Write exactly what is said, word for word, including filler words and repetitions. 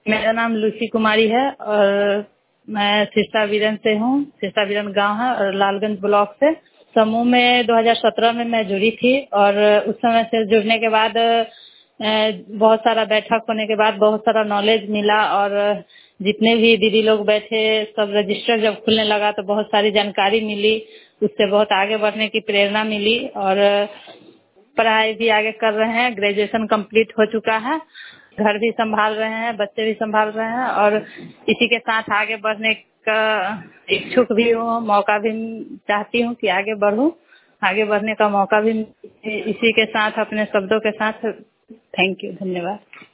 मेरा नाम लूसी कुमारी है और मैं सिरसा विरन से हूँ। सिरसा विरन गांव है और लालगंज ब्लॉक से। समूह में दो हज़ार सत्रह में मैं जुड़ी थी और उस समय से जुड़ने के बाद बहुत सारा बैठक होने के बाद बहुत सारा नॉलेज मिला और जितने भी दीदी लोग बैठे सब रजिस्टर जब खुलने लगा तो बहुत सारी जानकारी मिली। उससे बहुत आगे बढ़ने की प्रेरणा मिली और पढ़ाई भी आगे कर रहे हैं। ग्रेजुएशन कंप्लीट हो चुका है, घर भी संभाल रहे हैं, बच्चे भी संभाल रहे हैं और इसी के साथ आगे बढ़ने का इच्छुक भी हूँ। मौका भी चाहती हूँ कि आगे बढ़ूँ, आगे बढ़ने का मौका भी। इसी के साथ अपने शब्दों के साथ थैंक यू, धन्यवाद।